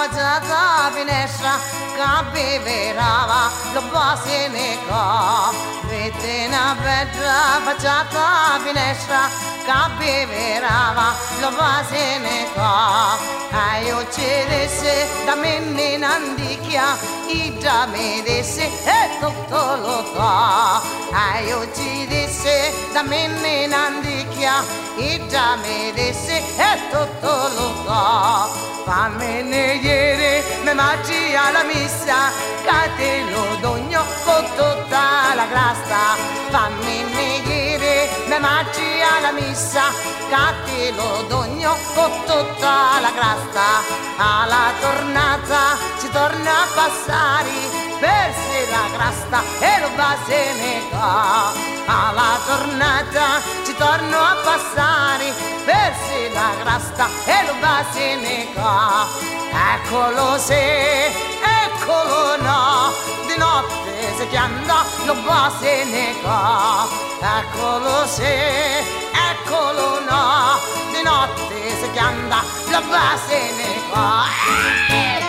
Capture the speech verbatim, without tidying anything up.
facciata a finestra che beverava lo basilico. Vede una bella facciata a finestra che beverava lo basilico. E io ci disse da me nandichia, i già mi disse e tutto lo so. E io ci disse da me nandichia, i già mi disse e tutto lo so. Fammi ieri, mi mangi alla missa, che te lo dogno con tutta la grasta. Fammi ieri, mi mangi alla missa, che te lo dogno con tutta la grasta. Alla tornata ci torna a passare, versi la grasta e lo baseneca. Alla tornata ci torno a passare, versi la grasta e lo baseneca. Eccolo se, eccolo no, di notte si chiama lo baseneca. Eccolo se, eccolo no, di notte si chiama lo baseneca.